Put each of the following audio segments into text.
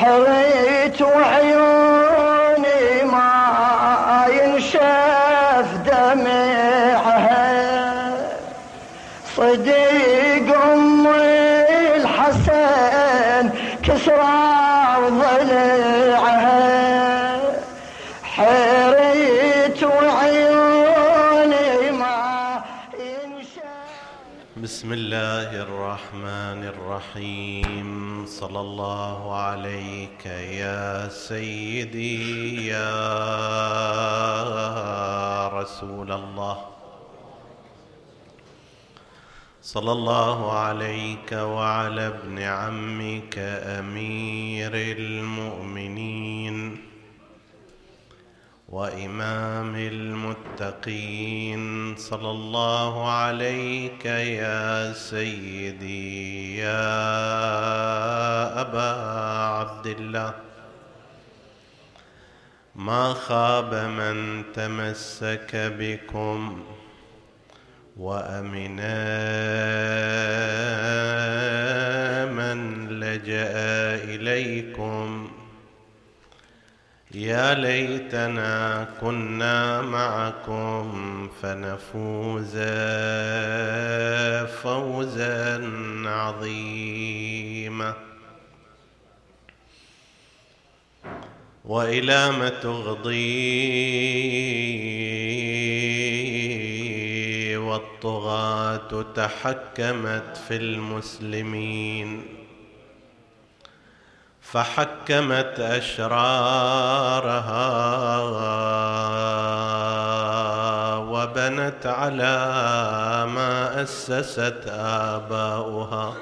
حريت وعيوني ما ينشف دمعها، صديق أمي الحسن كسرى وضلعها، حريت وعيوني ما ينشف. بسم الله الرحمن الرحيم. صلى الله عليك يا سيدي يا رسول الله، صلى الله عليك وعلى ابن عمك أمير المؤمنين وإمام المتقين، صلى الله عليك يا سيدي يا أبا عبد الله. ما خاب من تمسك بكم وأمنا من لجأ إليكم. يا ليتنا كنا معكم فنفوز فوزا عظيما. وإلى ما تغضي والطغاة تحكمت في المسلمين، فحكمت أشرارها وبنت على ما أسست آباؤها.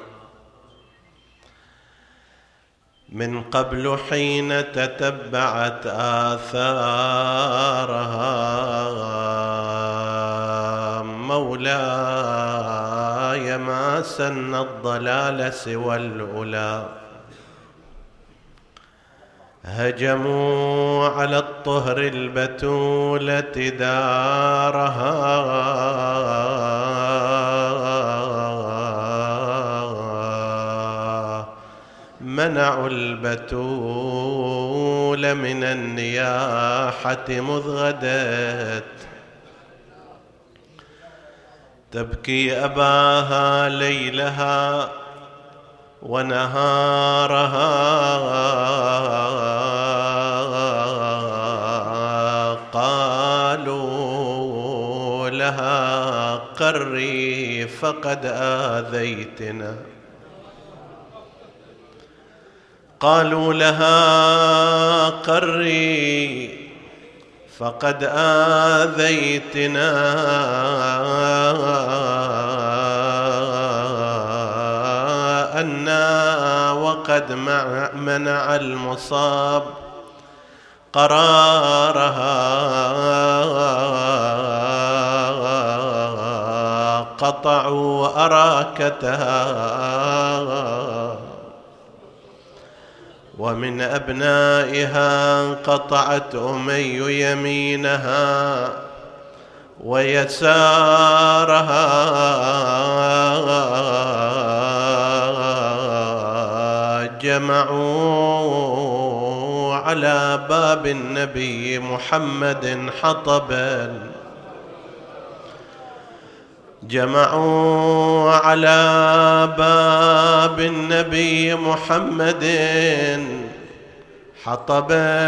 من قبل حين تتبعت آثارها مولاي ما سن الضلال سوى الأولى، هجموا على الطهر البتولة دارها، منعوا البتول من النياحة مذ غدت، تبكي أباها ليلها ونهارها، قالوا لها قري فقد آذيتنا، قالوا لها قري فقد آذيتنا، أنا وقد منع المصاب قرارها، قطعوا أراكتها، ومن أبنائها قطعت أمي يمينها ويسارها، جمعوا على باب النبي محمد حطبا، جمعوا على باب النبي محمد حطبا،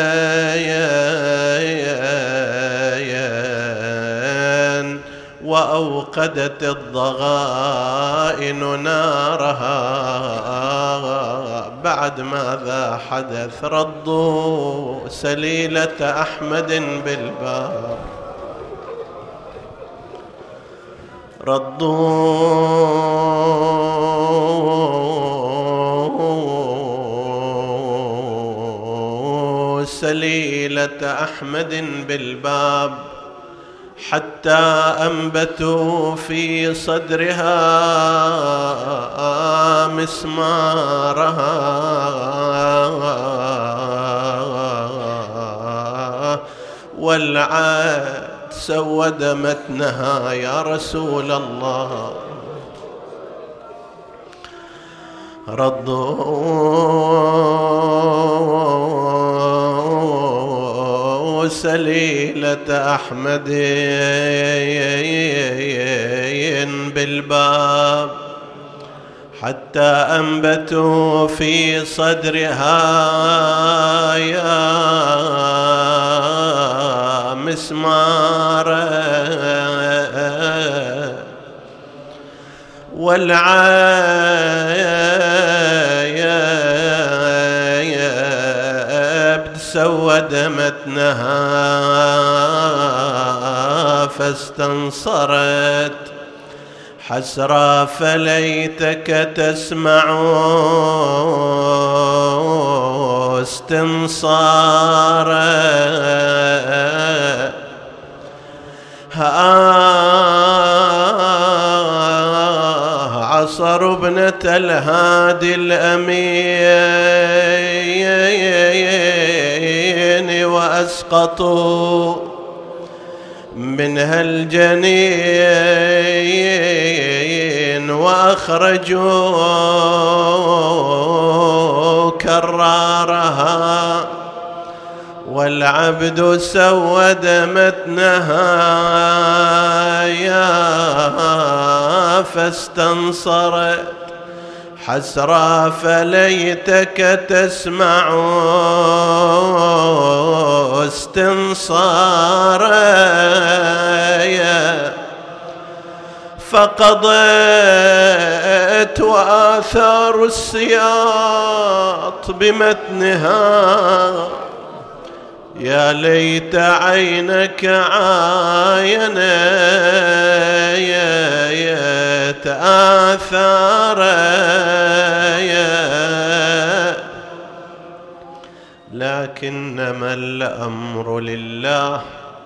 وأوقدت الضغائن نارها. بعد ماذا حدث؟ ردوا سليلة أحمد بالباب، ردوا سليلة أحمد بالباب حتى أنبتوا في صدرها مسمارها، والعاد سود متنها يا رسول الله. ردوا سليلة أحمد بالباب، حتى أنبتوا في صدرها يا مسمارا، والعيب سود متنها فاستنصرت، حسرى فليتك تسمع استنصارا. عصر ابنة الهادي الأمين وأسقطوا منها الجنين، وأخرجوا كرارها، والعبد سود متنها يا فاستنصرت، حسرى فليتك تسمع استنصارا. فقضت وآثار السياط بمتنها، يا ليت عينك عاينت آثارا، لكنما الأمر لله،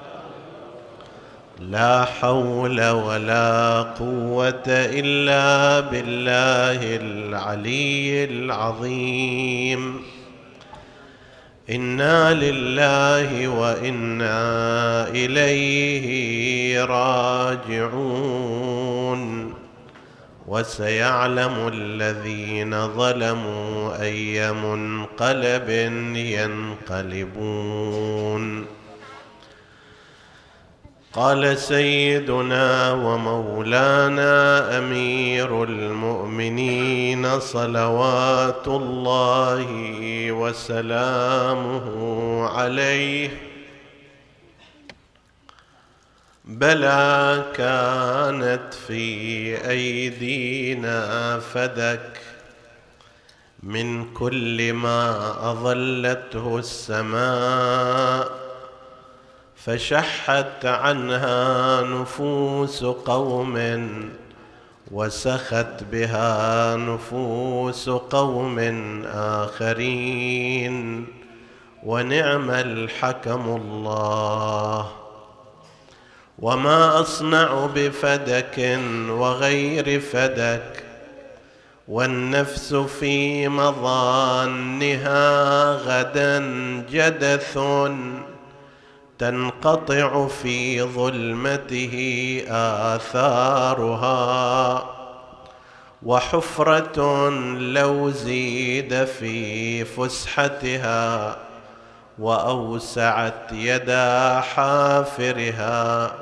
لا حول ولا قوة إلا بالله العلي العظيم. إنا لله وإنا إليه راجعون. وسيعلم الذين ظلموا أي منقلب ينقلبون. قال سيدنا ومولانا أمير المؤمنين صلوات الله وسلامه عليه: بلى كانت في أيدينا فدك من كل ما أظلته السماء، فشحت عنها نفوس قوم وسخت بها نفوس قوم آخرين، ونعم الحكم الله. وما أصنع بفدك وغير فدك، والنفس في مظانها غدا جدث، تنقطع في ظلمته آثارها، وحفرة لو زيد في فسحتها وأوسعت يدا حافرها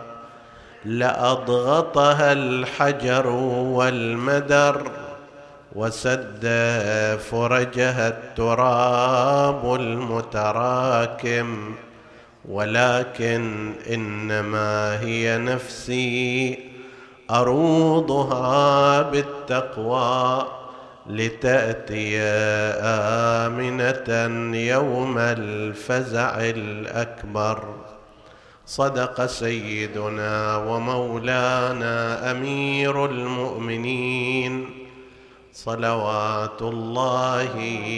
لأضغطها الحجر والمدر، وسد فرجها التراب المتراكم. ولكن إنما هي نفسي أروضها بالتقوى، لتأتي آمنة يوم الفزع الأكبر. صدق سيدنا ومولانا أمير المؤمنين صلوات الله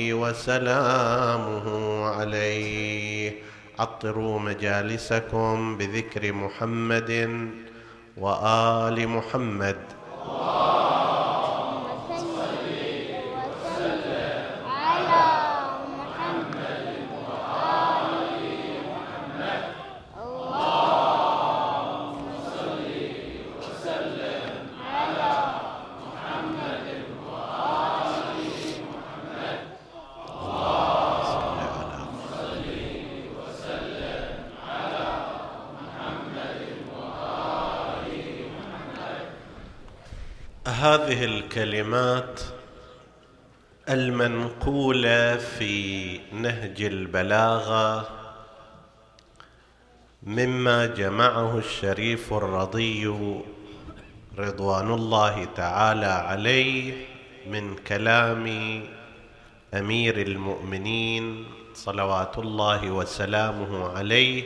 وسلامه عليه. عطروا مجالسكم بذكر محمد وآل محمد. هذه الكلمات المنقولة في نهج البلاغة مما جمعه الشريف الرضي رضوان الله تعالى عليه من كلام أمير المؤمنين صلوات الله وسلامه عليه،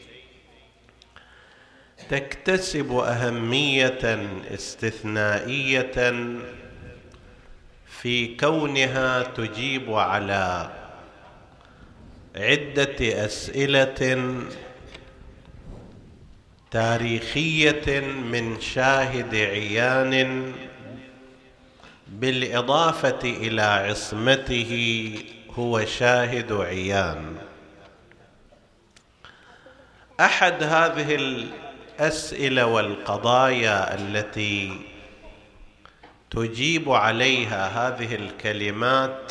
تكتسب أهمية استثنائية في كونها تجيب على عدة أسئلة تاريخية من شاهد عيان، بالإضافة إلى عصمته هو شاهد عيان. أحد هذه الأسئلة والقضايا التي تجيب عليها هذه الكلمات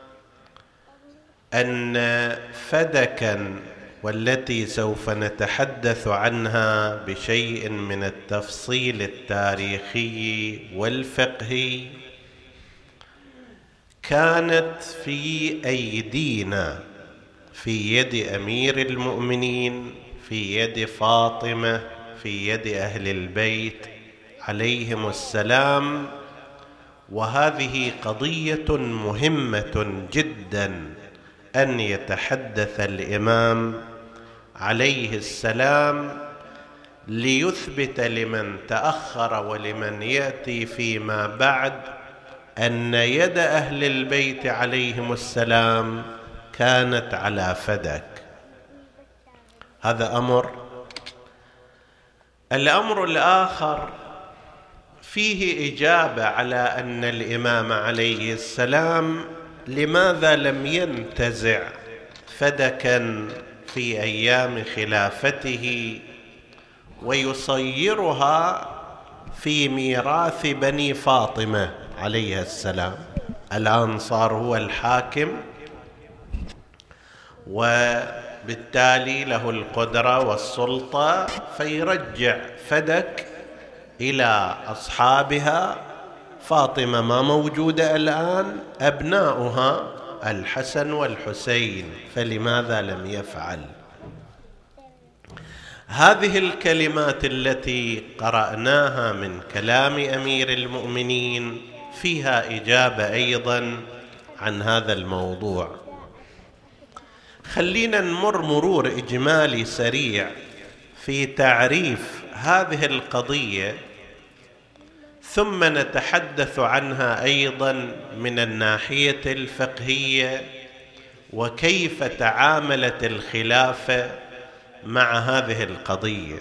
أن فدكا، والتي سوف نتحدث عنها بشيء من التفصيل التاريخي والفقهي، كانت في أيدينا، في يد أمير المؤمنين، في يد فاطمة، في يد أهل البيت عليهم السلام. وهذه قضية مهمة جدا أن يتحدث الإمام عليه السلام ليثبت لمن تأخر ولمن يأتي فيما بعد أن يد أهل البيت عليهم السلام كانت على فدك. هذا أمر. الأمر الآخر فيه إجابة على أن الإمام عليه السلام لماذا لم ينتزع فدكا في أيام خلافته ويصيرها في ميراث بني فاطمة عليه السلام. الآن صار هو الحاكم وبالتالي له القدرة والسلطة، فيرجع فدك إلى أصحابها. فاطمة ما موجودة الآن، أبناؤها الحسن والحسين، فلماذا لم يفعل؟ هذه الكلمات التي قرأناها من كلام أمير المؤمنين فيها إجابة أيضا عن هذا الموضوع. خلينا نمر مرور إجمالي سريع في تعريف هذه القضية، ثم نتحدث عنها أيضا من الناحية الفقهية، وكيف تعاملت الخلافة مع هذه القضية.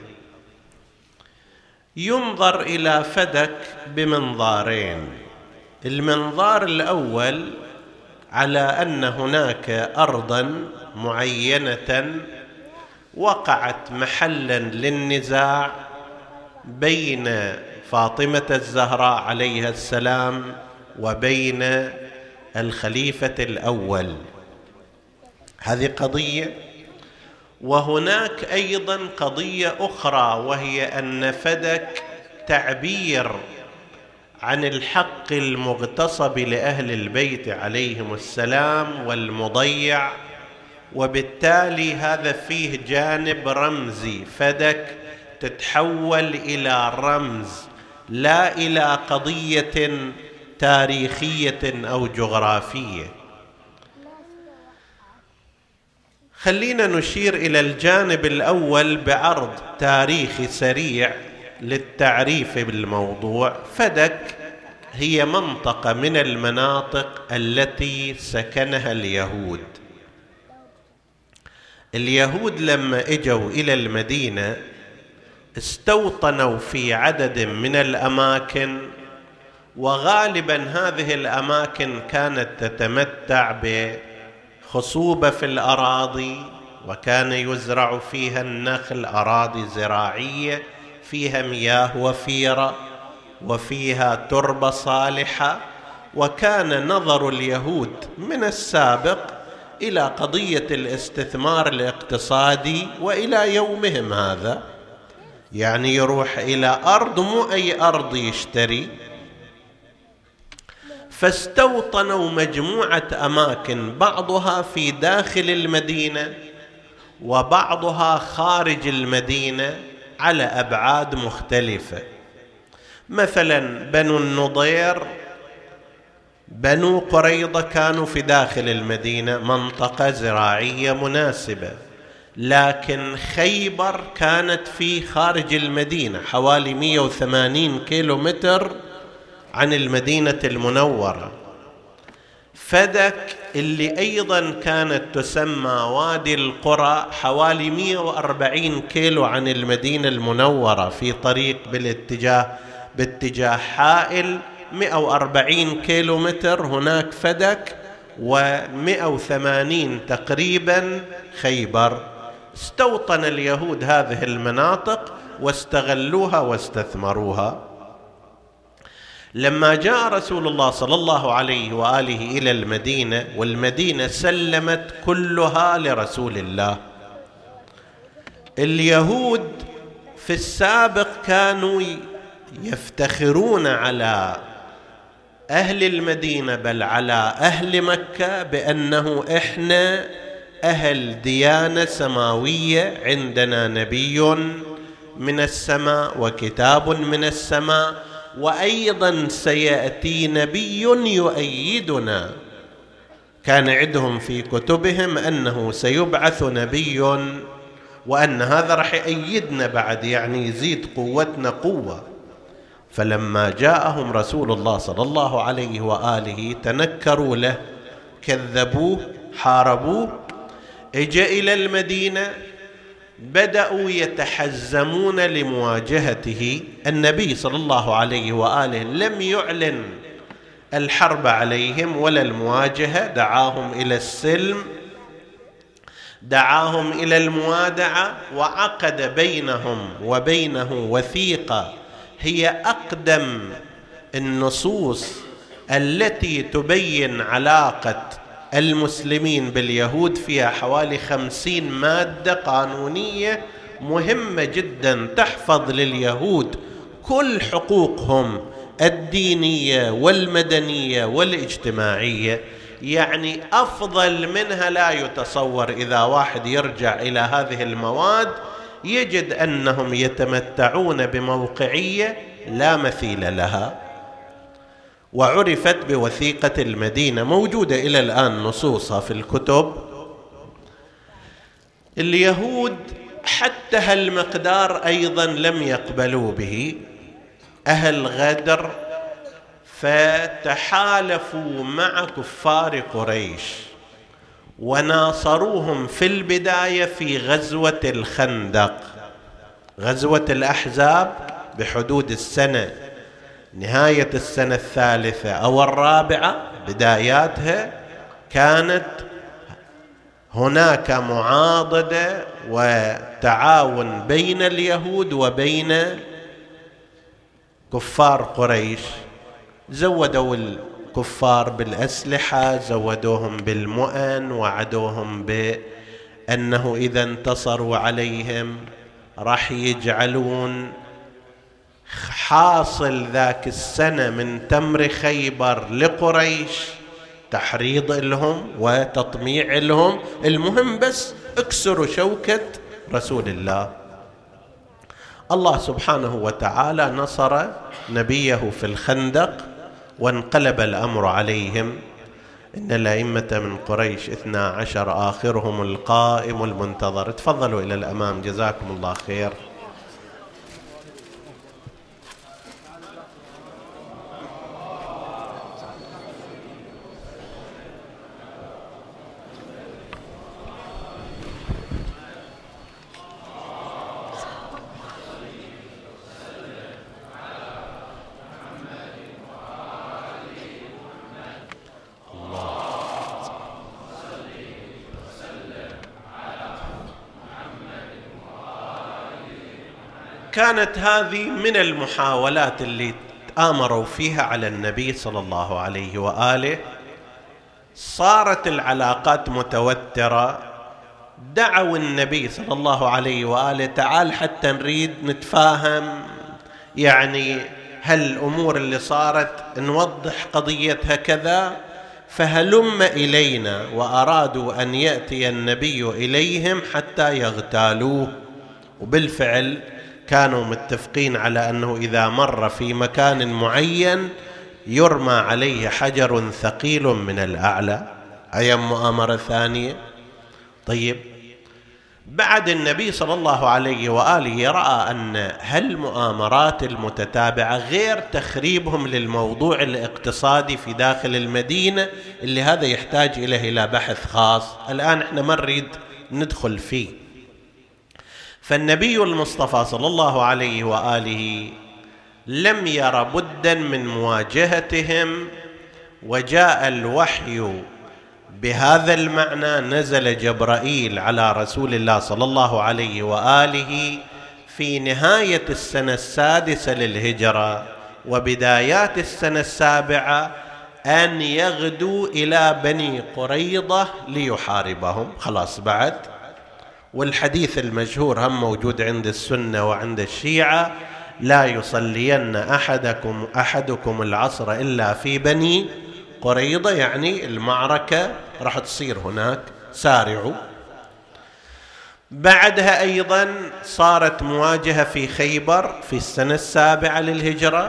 ينظر إلى فدك بمنظارين. المنظار الأول على أن هناك أرضا معينة وقعت محلا للنزاع بين فاطمة الزهراء عليها السلام وبين الخليفة الأول، هذه قضية. وهناك أيضا قضية أخرى، وهي أن فدك تعبير عن الحق المغتصب لأهل البيت عليهم السلام والمضيع، وبالتالي هذا فيه جانب رمزي. فدك تتحول إلى رمز لا إلى قضية تاريخية أو جغرافية. خلينا نشير إلى الجانب الأول بعرض تاريخي سريع للتعريف بالموضوع. فدك هي منطقة من المناطق التي سكنها اليهود. اليهود لما اجوا إلى المدينة استوطنوا في عدد من الأماكن، وغالبا هذه الأماكن كانت تتمتع بخصوبة في الأراضي، وكان يزرع فيها النخل، أراضي زراعية فيها مياه وفيرة وفيها تربة صالحة. وكان نظر اليهود من السابق إلى قضية الاستثمار الاقتصادي، وإلى يومهم هذا يعني يروح إلى أرض، مو أي أرض يشتري، فاستوطنوا مجموعة أماكن، بعضها في داخل المدينة وبعضها خارج المدينة على أبعاد مختلفة. مثلا بنو النضير، بنو قريظة كانوا في داخل المدينة، منطقة زراعية مناسبة، لكن خيبر كانت في خارج المدينة حوالي 180 كيلومتر عن المدينة المنورة. فدك اللي أيضا كانت تسمى وادي القرى حوالي 140 كيلو عن المدينة المنورة، في طريق باتجاه حائل 140 كيلو متر هناك فدك، و180 تقريبا خيبر. استوطن اليهود هذه المناطق واستغلوها واستثمروها. لما جاء رسول الله صلى الله عليه وآله إلى المدينة، والمدينة سلمت كلها لرسول الله، اليهود في السابق كانوا يفتخرون على أهل المدينة بل على أهل مكة بأنه إحنا أهل ديانة سماوية، عندنا نبي من السماء وكتاب من السماء، وأيضا سيأتي نبي يؤيدنا. كان عندهم في كتبهم أنه سيبعث نبي وأن هذا رح يؤيدنا بعد، يعني يزيد قوتنا قوة. فلما جاءهم رسول الله صلى الله عليه وآله تنكروا له، كذبوه، حاربوه. اجى إلى المدينة، بدأوا يتحزمون لمواجهته. النبي صلى الله عليه وآله لم يعلن الحرب عليهم ولا المواجهة، دعاهم إلى السلم، دعاهم إلى الموادعة، وعقد بينهم وبينه وثيقة هي أقدم النصوص التي تبين علاقة المسلمين باليهود، فيها حوالي 50 مادة قانونية مهمة جدا تحفظ لليهود كل حقوقهم الدينية والمدنية والاجتماعية. يعني أفضل منها لا يتصور. إذا واحد يرجع إلى هذه المواد يجد أنهم يتمتعون بموقعية لا مثيل لها. وعرفت بوثيقة المدينة، موجودة إلى الآن نصوصها في الكتب. اليهود حتى هالمقدار أيضا لم يقبلوا به، أهل غدر، فتحالفوا مع كفار قريش وناصروهم في البداية في غزوة الخندق. غزوة الأحزاب بحدود السنة، نهاية السنة الثالثة أو الرابعة بداياتها، كانت هناك معاضدة وتعاون بين اليهود وبين كفار قريش. زودوا الكفار بالأسلحة، زودوهم بالمؤن، وعدوهم بأنه إذا انتصروا عليهم راح يجعلون حاصل ذاك السنة من تمر خيبر لقريش تحريض لهم وتطميع لهم، المهم بس اكسروا شوكة رسول الله. الله سبحانه وتعالى نصر نبيه في الخندق وانقلب الأمر عليهم. إن الأئمة من قريش 12 آخرهم القائم المنتظر. تفضلوا إلى الأمام، جزاكم الله خير. كانت هذه من المحاولات اللي تآمروا فيها على النبي صلى الله عليه وآله. صارت العلاقات متوترة، دعوا النبي صلى الله عليه وآله تعال حتى نريد نتفاهم، يعني هالأمور اللي صارت نوضح قضيتها كذا، فهلم إلينا، وأرادوا أن يأتي النبي إليهم حتى يغتالوه. وبالفعل كانوا متفقين على أنه إذا مر في مكان معين يرمى عليه حجر ثقيل من الأعلى. أيام مؤامرة ثانية. طيب، بعد النبي صلى الله عليه وآله رأى أن هالمؤامرات المتتابعة غير تخريبهم للموضوع الاقتصادي في داخل المدينة اللي هذا يحتاج إلى بحث خاص، الآن احنا ما نريد ندخل فيه. فالنبي المصطفى صلى الله عليه وآله لم ير بدا من مواجهتهم، وجاء الوحي بهذا المعنى. نزل جبرائيل على رسول الله صلى الله عليه وآله في نهاية السنة السادسة للهجرة وبدايات السنة السابعة أن يغدوا إلى بني قريظة ليحاربهم. خلاص بعد. والحديث المشهور هم موجود عند السنة وعند الشيعة: لا يصلين أحدكم العصر إلا في بني قريظة، يعني المعركة راح تصير هناك، سارعوا. بعدها أيضا صارت مواجهة في خيبر في السنة السابعة للهجرة،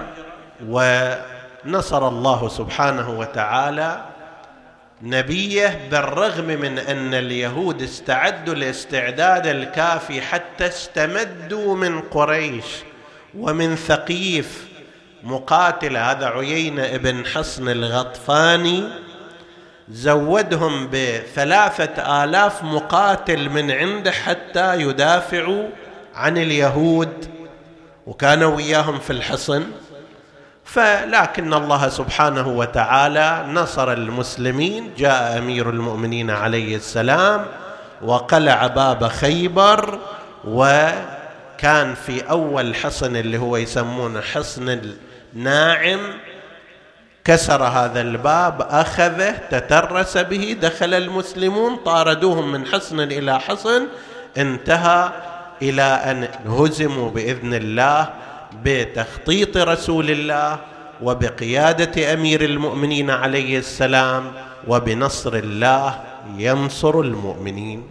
ونصر الله سبحانه وتعالى نبيه بالرغم من أن اليهود استعدوا الاستعداد الكافي حتى استمدوا من قريش ومن ثقيف مقاتل، هذا عيينة ابن حصن الغطفاني، زودهم ب3,000 مقاتل من عنده حتى يدافعوا عن اليهود، وكانوا وياهم في الحصن. فلكن الله سبحانه وتعالى نصر المسلمين. جاء أمير المؤمنين عليه السلام وقلع باب خيبر، وكان في أول حصن اللي هو يسمونه حصن الناعم، كسر هذا الباب، أخذه تترس به، دخل المسلمون طاردوهم من حصن إلى حصن، انتهى إلى أن هزموا بإذن الله بتخطيط رسول الله وبقيادة أمير المؤمنين عليه السلام، وبنصر الله ينصر المؤمنين.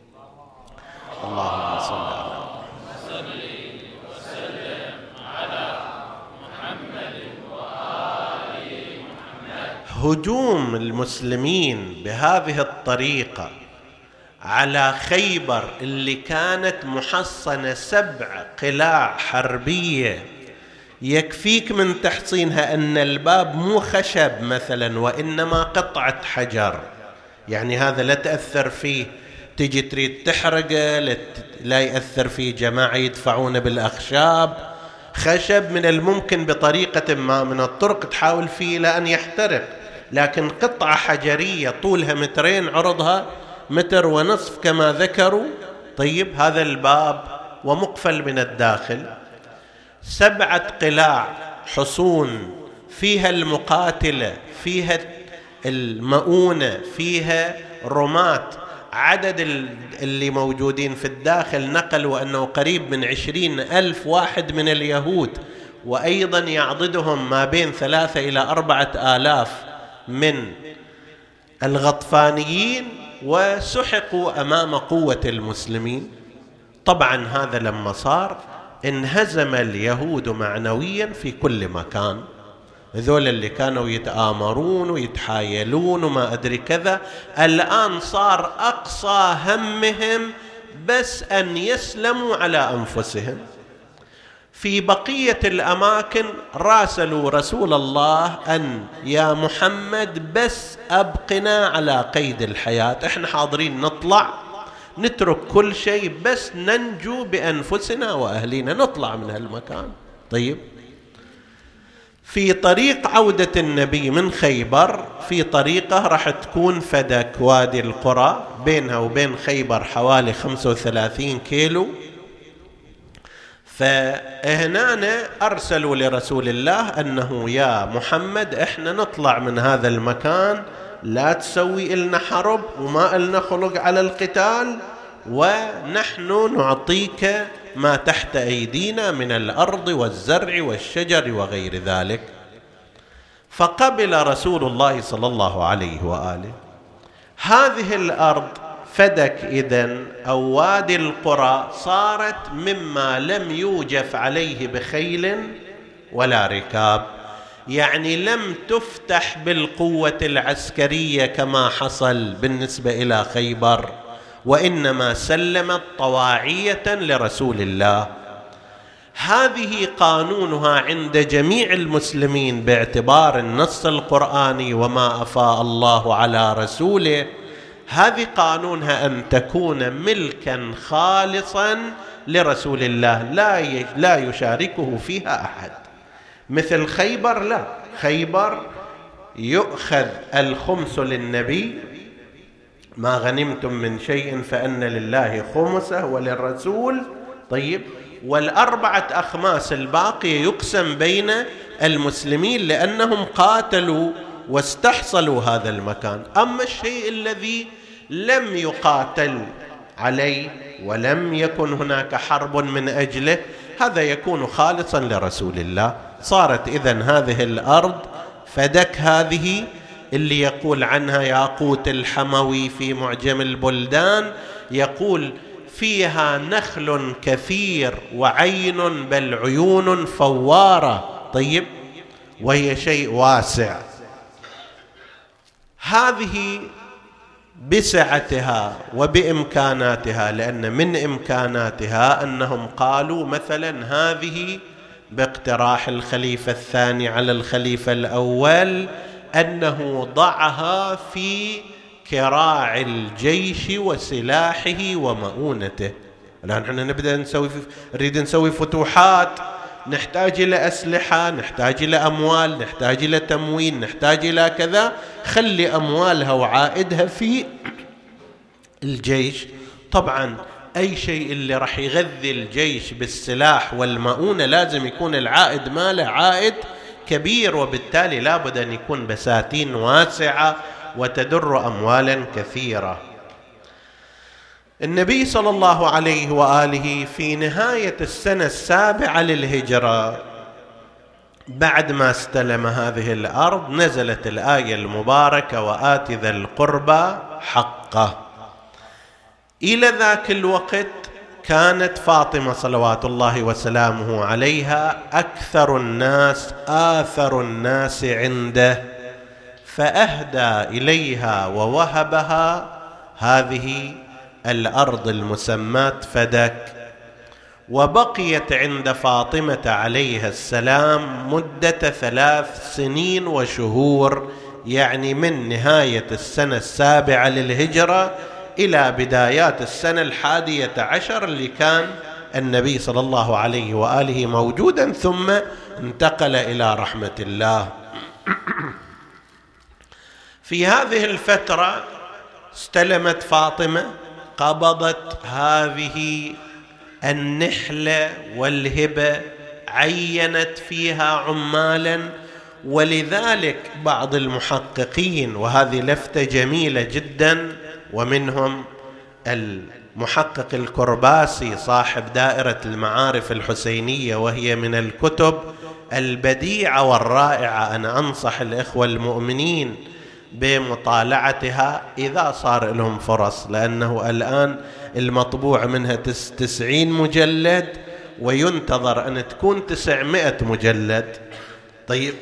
اللهم صل على محمد وآل محمد. هجوم المسلمين بهذه الطريقة على خيبر اللي كانت محصنة 7 قلاع حربية، يكفيك من تحصينها أن الباب مو خشب مثلا وإنما قطعة حجر، يعني هذا لا تأثر فيه تجي تريد تحرقه، لا يأثر فيه جماعة يدفعون بالأخشاب. خشب من الممكن بطريقة ما من الطرق تحاول فيه لأن يحترق، لكن قطعة حجرية طولها 2 متر عرضها 1.5 متر كما ذكروا. طيب، هذا الباب ومقفل من الداخل، 7 قلاع حصون فيها المقاتلة، فيها المؤونة، فيها رماة. عدد اللي موجودين في الداخل نقلوا أنه قريب من 20,000 واحد من اليهود، وأيضا يعضدهم ما بين 3 إلى 4,000 من الغطفانيين، وسحقوا أمام قوة المسلمين. طبعا هذا لما صار انهزم اليهود معنويا في كل مكان. هذول اللي كانوا يتآمرون ويتحايلون وما أدري كذا، الآن صار أقصى همهم بس أن يسلموا على أنفسهم. في بقية الأماكن راسلوا رسول الله أن يا محمد بس أبقنا على قيد الحياة، احنا حاضرين نطلع نترك كل شيء بس ننجو بأنفسنا وأهلنا، نطلع من هالمكان. طيب، في طريق عودة النبي من خيبر في طريقة راح تكون فدك وادي القرى، بينها وبين خيبر حوالي 35 كيلو. فهنا أرسلوا لرسول الله أنه يا محمد احنا نطلع من هذا المكان، لا تسوي إلنا حرب وما إلنا خلق على القتال، ونحن نعطيك ما تحت أيدينا من الأرض والزرع والشجر وغير ذلك. فقبل رسول الله صلى الله عليه وآله هذه الأرض فدك إذن أو وادي القرى صارت مما لم يوجف عليه بخيل ولا ركاب، يعني لم تفتح بالقوة العسكرية كما حصل بالنسبة إلى خيبر، وإنما سلمت طواعية لرسول الله. هذه قانونها عند جميع المسلمين باعتبار النص القرآني وما أفاء الله على رسوله. هذه قانونها أن تكون ملكا خالصا لرسول الله لا يشاركه فيها أحد. مثل خيبر لا، خيبر يؤخذ الخمس للنبي، ما غنمتم من شيء فأن لله خمسه وللرسول، طيب، والأربعة أخماس الباقية يقسم بين المسلمين لأنهم قاتلوا واستحصلوا هذا المكان. أما الشيء الذي لم يقاتل عليه ولم يكن هناك حرب من أجله هذا يكون خالصا لرسول الله. صارت إذن هذه الأرض فدك، هذه اللي يقول عنها ياقوت الحموي في معجم البلدان، يقول فيها نخل كثير وعين بل عيون فوارة، طيب، وهي شيء واسع. هذه بسعتها وبإمكاناتها، لأن من إمكاناتها أنهم قالوا مثلا هذه باقتراح الخليفة الثاني على الخليفة الأول أنه ضعها في كراع الجيش وسلاحه ومؤونته. الآن نحن نريد نسوي فتوحات، نحتاج إلى أسلحة، نحتاج إلى أموال، نحتاج إلى تموين، نحتاج إلى كذا، خلي أموالها وعائدها في الجيش. طبعا أي شيء اللي راح يغذي الجيش بالسلاح والمؤونة لازم يكون العائد ماله عائد كبير، وبالتالي لابد أن يكون بساتين واسعة وتدر أموالا كثيرة. النبي صلى الله عليه وآله في نهاية السنة 7 للهجرة بعد ما استلم هذه الأرض نزلت الآية المباركة وآت ذا القربى حقه. إلى ذاك الوقت كانت فاطمة صلوات الله وسلامه عليها أكثر الناس آثر الناس عنده، فأهدى إليها ووهبها هذه الأرض المسماة فدك، وبقيت عند فاطمة عليها السلام مدة 3 سنين وشهور، يعني من نهاية السنة 7 للهجرة إلى بدايات السنة 11 اللي كان النبي صلى الله عليه وآله موجودا، ثم انتقل إلى رحمة الله. في هذه الفترة استلمت فاطمة، قبضت هذه النحلة والهبة، عينت فيها عمالا، ولذلك بعض المحققين، وهذه لفتة جميلة جدا، ومنهم المحقق الكرباسي صاحب دائرة المعارف الحسينية، وهي من الكتب البديعة والرائعة، أنا أنصح الإخوة المؤمنين بمطالعتها إذا صار لهم فرص، لأنه الآن المطبوع منها 90 مجلد وينتظر أن تكون 900 مجلد. طيب،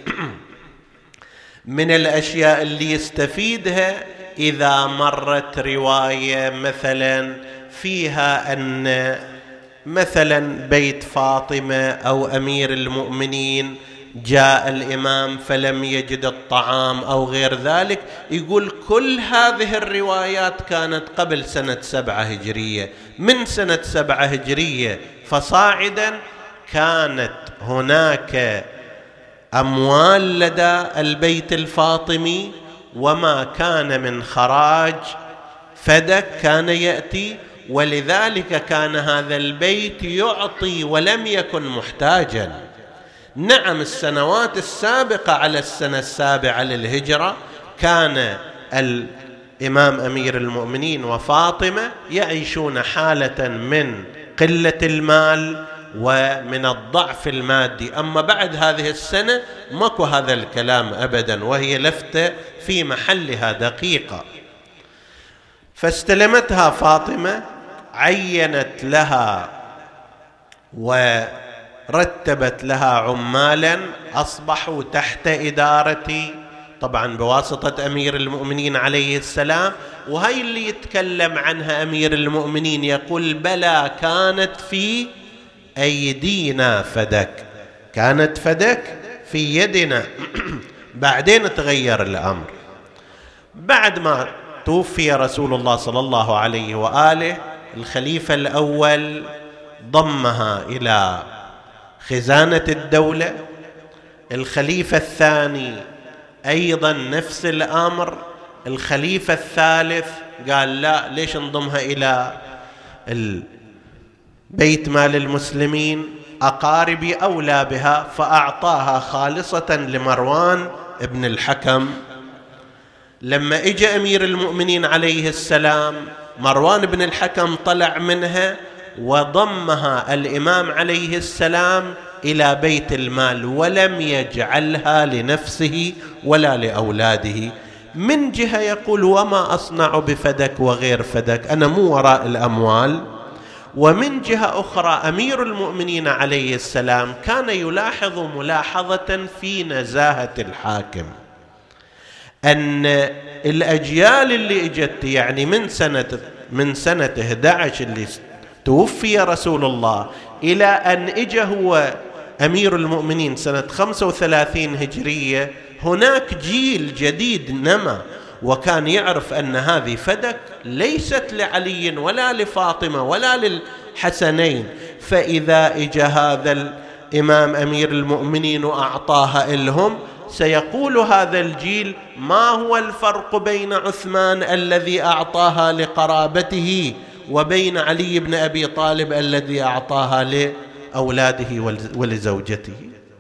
من الأشياء اللي يستفيدها إذا مرت رواية مثلا فيها أن مثلا بيت فاطمة أو أمير المؤمنين جاء الإمام فلم يجد الطعام أو غير ذلك، يقول كل هذه الروايات كانت قبل سنة 7 هجرية. من سنة 7 هجرية فصاعدا كانت هناك أموال لدى البيت الفاطمي، وما كان من خراج فدك كان يأتي، ولذلك كان هذا البيت يعطي ولم يكن محتاجا. نعم، السنوات السابقة على السنة 7 للهجرة كان الإمام أمير المؤمنين وفاطمة يعيشون حالة من قلة المال ومن الضعف المادي. أما بعد هذه السنة ماكو هذا الكلام أبدا، وهي لفتة في محلها دقيقة. فاستلمتها فاطمة، عينت لها ورتبت لها عمالا أصبحوا تحت إدارتي، طبعا بواسطة أمير المؤمنين عليه السلام. وهي اللي يتكلم عنها أمير المؤمنين، يقول بلى كانت في أيدينا فدك، كانت فدك في يدنا. بعدين تغير الأمر بعد ما توفي رسول الله صلى الله عليه وآله. الخليفة الأول ضمها إلى خزانة الدولة، الخليفة الثاني أيضا نفس الأمر، الخليفة الثالث قال لا، ليش نضمها إلى بيت مال المسلمين، أقاربي أولى بها، فأعطاها خالصة لمروان بن الحكم. لما اجى أمير المؤمنين عليه السلام، مروان بن الحكم طلع منها وضمها الإمام عليه السلام إلى بيت المال، ولم يجعلها لنفسه ولا لأولاده. من جهة يقول وما أصنع بفدك وغير فدك، أنا مو وراء الأموال. ومن جهة أخرى أمير المؤمنين عليه السلام كان يلاحظ ملاحظة في نزاهة الحاكم، أن الأجيال اللي اجت يعني من سنة 11 اللي توفي رسول الله إلى أن اجى هو أمير المؤمنين سنة 35 هجرية، هناك جيل جديد نما، وكان يعرف أن هذه فدك ليست لعلي ولا لفاطمة ولا للحسنين. فإذا اجى هذا الإمام أمير المؤمنين وأعطاها لهم، سيقول هذا الجيل ما هو الفرق بين عثمان الذي أعطاها لقرابته وبين علي بن أبي طالب الذي أعطاها لأولاده ولزوجته.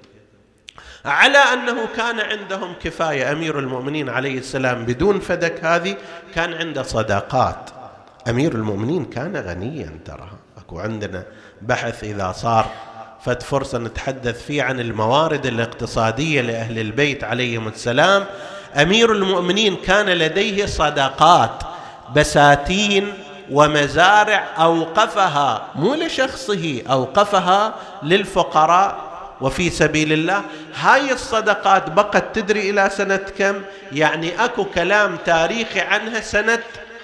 على أنه كان عندهم كفاية، أمير المؤمنين عليه السلام بدون فدك هذه كان عنده صداقات. أمير المؤمنين كان غنيا، ترى أكو عندنا بحث إذا صار فد فرصة نتحدث فيه عن الموارد الاقتصادية لأهل البيت عليهم السلام. أمير المؤمنين كان لديه صداقات، بساتين ومزارع أوقفها مو لشخصه، أوقفها للفقراء وفي سبيل الله. هاي الصدقات بقت تدري إلى سنة كم؟ يعني أكو كلام تاريخي عنها سنة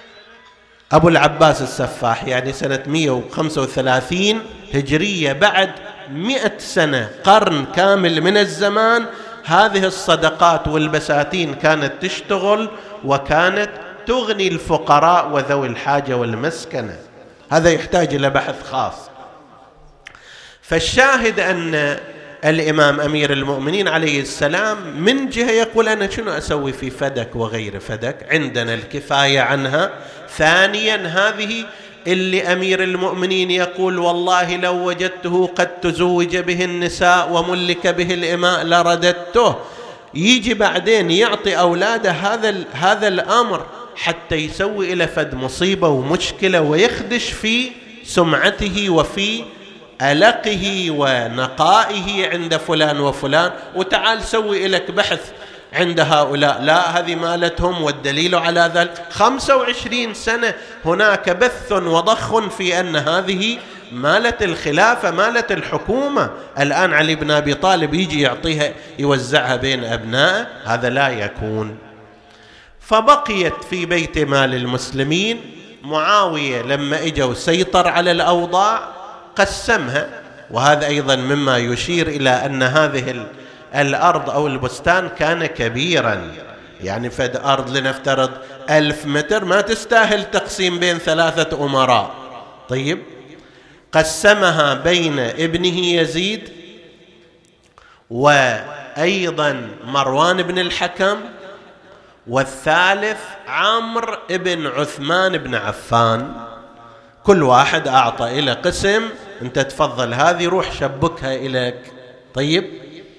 أبو العباس السفاح، يعني سنة 135 هجرية، بعد 100 سنة، قرن كامل من الزمان. هذه الصدقات والبساتين كانت تشتغل وكانت تغني الفقراء وذوي الحاجة والمسكنة. هذا يحتاج إلى بحث خاص. فالشاهد أن الإمام أمير المؤمنين عليه السلام من جهة يقول أنا شنو أسوي في فدك وغير فدك، عندنا الكفاية عنها. ثانيا هذه اللي أمير المؤمنين يقول والله لو وجدته قد تزوج به النساء وملك به الإماء لرددته، يجي بعدين يعطي أولاده هذا الأمر حتى يسوي إلى فد مصيبة ومشكلة ويخدش في سمعته وفي ألقه ونقائه عند فلان وفلان، وتعال سوي لك بحث عند هؤلاء، لا هذه مالتهم. والدليل على ذلك 25 سنة هناك بث وضخ في أن هذه مالة الخلافة، مالة الحكومة. الآن علي بن أبي طالب يجي يعطيها يوزعها بين أبنائه، هذا لا يكون. فبقيت في بيت مال المسلمين. معاوية لما اجوا سيطر على الأوضاع قسمها، وهذا أيضا مما يشير إلى أن هذه الأرض أو البستان كان كبيرا، يعني فد أرض لنفترض 1000 متر ما تستاهل تقسيم بين 3 أمراء. طيب، قسمها بين ابنه يزيد وأيضا مروان بن الحكم، والثالث عمرو بن عثمان بن عفان. كل واحد أعطى إلى قسم، أنت تفضل هذه روح شبكها إليك. طيب،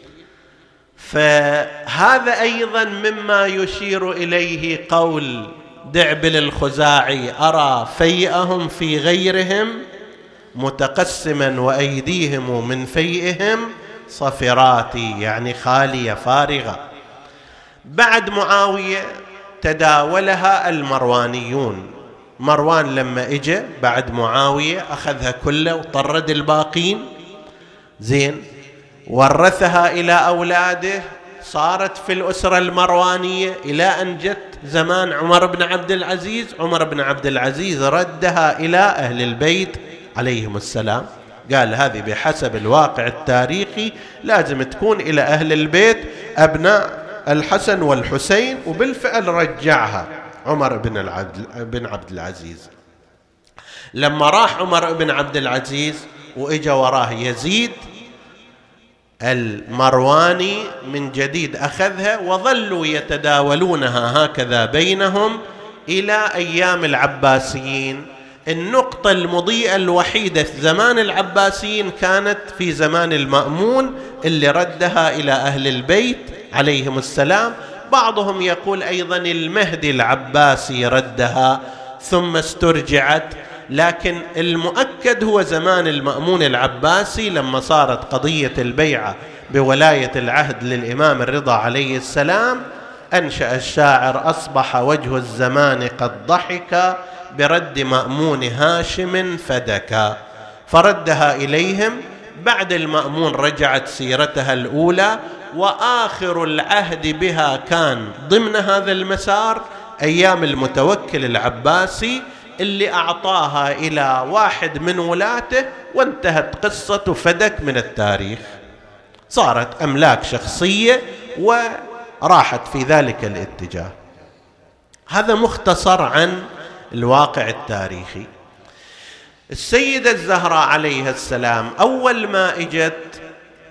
فهذا أيضا مما يشير إليه قول دعبل الخزاعي أرى فيئهم في غيرهم متقسما وأيديهم من فيئهم صفرات، يعني خالية فارغة. بعد معاوية تداولها المروانيون. مروان لما اجى بعد معاوية أخذها كله وطرد الباقين، زين، ورثها إلى أولاده، صارت في الأسرة المروانية إلى أن جت زمان عمر بن عبد العزيز. عمر بن عبد العزيز ردها إلى أهل البيت عليهم السلام، قال هذه بحسب الواقع التاريخي لازم تكون إلى أهل البيت أبناء الحسن والحسين، وبالفعل رجعها عمر بن عبد العزيز. لما راح عمر بن عبد العزيز وإجا وراه يزيد المرواني من جديد أخذها، وظلوا يتداولونها هكذا بينهم إلى أيام العباسيين. النقطة المضيئة الوحيدة في زمان العباسيين كانت في زمان المأمون اللي ردها إلى أهل البيت عليهم السلام. بعضهم يقول أيضا المهدي العباسي ردها ثم استرجعت، لكن المؤكد هو زمان المأمون العباسي لما صارت قضية البيعة بولاية العهد للإمام الرضا عليه السلام. أنشأ الشاعر: أصبح وجه الزمان قد ضحك برد مأمون هاشم فدكا، فردها إليهم. بعد المأمون رجعت سيرتها الأولى، وآخر العهد بها كان ضمن هذا المسار أيام المتوكل العباسي اللي أعطاها إلى واحد من ولاته، وانتهت قصة فدك من التاريخ، صارت أملاك شخصية وراحت في ذلك الاتجاه. هذا مختصر عن الواقع التاريخي. السيدة الزهراء عليها السلام أول ما إجت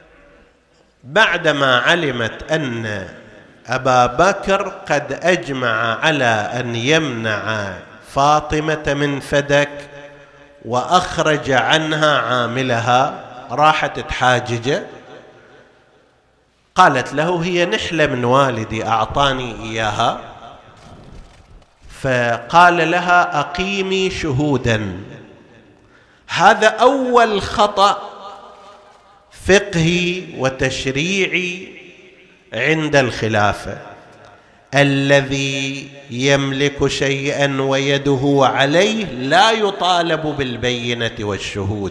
بعدما علمت أن أبا بكر قد أجمع على أن يمنع فاطمة من فدك وأخرج عنها عاملها، راحت تحاججه. قالت له: هي نحلة من والدي أعطاني إياها. فقال لها: أقيمي شهودا. هذا أول خطأ فقهي وتشريعي عند الخلافة. الذي يملك شيئا ويده عليه لا يطالب بالبينة والشهود.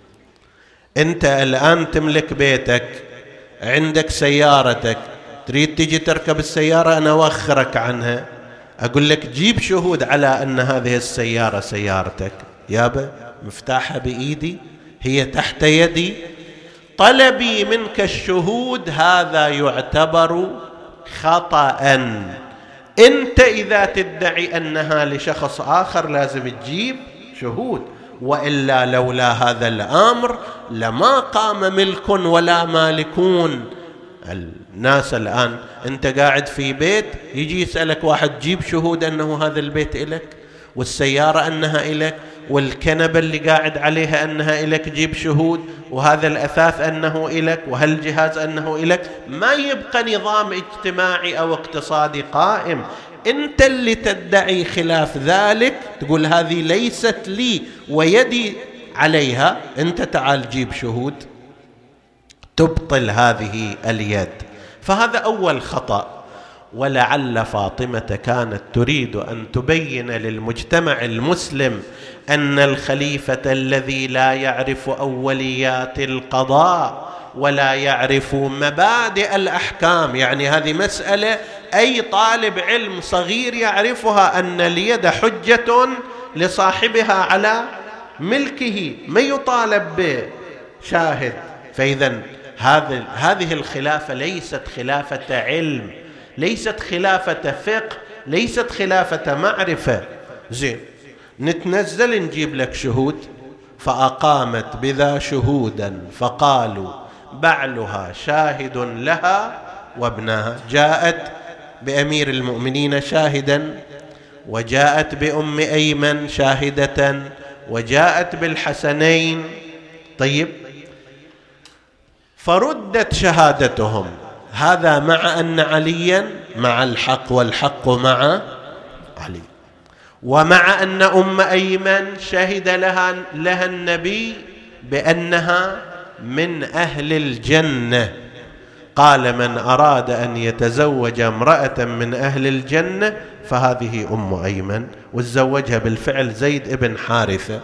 أنت الآن تملك بيتك، عندك سيارتك، تريد تجي تركب السيارة، أنا أوخرك عنها، أقول لك جيب شهود على أن هذه السيارة سيارتك. يابا مفتاحها بإيدي، هي تحت يدي، طلبي منك الشهود هذا يعتبر خطأ. أنت إذا تدعي أنها لشخص آخر لازم تجيب شهود، وإلا لولا هذا الأمر لما قام ملك ولا مالكون. الناس الآن أنت قاعد في بيت، يجي يسألك واحد جيب شهود أنه هذا البيت إلك، والسيارة أنها إلك، والكنبة اللي قاعد عليها أنها إلك، جيب شهود، وهذا الأثاث أنه إلك، وهالجهاز أنه إلك. ما يبقى نظام اجتماعي أو اقتصادي قائم. أنت اللي تدعي خلاف ذلك، تقول هذه ليست لي ويدي عليها، أنت تعال جيب شهود، تبطل هذه اليد. فهذا أول خطأ. ولعل فاطمة كانت تريد أن تبين للمجتمع المسلم أن الخليفة الذي لا يعرف أوليات القضاء ولا يعرف مبادئ الأحكام، يعني هذه مسألة أي طالب علم صغير يعرفها، أن اليد حجة لصاحبها على ملكه، ما يطالب بشاهد. فإذا هذه الخلافة ليست خلافة علم، ليست خلافة فقه، ليست خلافة معرفة. زين، نتنزل نجيب لك شهود. فأقامت بذا شهودا فقالوا بعلها شاهد لها وابنها. جاءت بأمير المؤمنين شاهدا، وجاءت بأم أيمن شاهدة، وجاءت بالحسنين. طيب، فردت شهادتهم. هذا مع أن عليا مع الحق والحق مع علي. ومع أن أم أيمن شهد لها النبي بأنها من أهل الجنة، قال من أراد أن يتزوج امرأة من أهل الجنة فهذه أم أيمن، وتزوجها بالفعل زيد بن حارثة.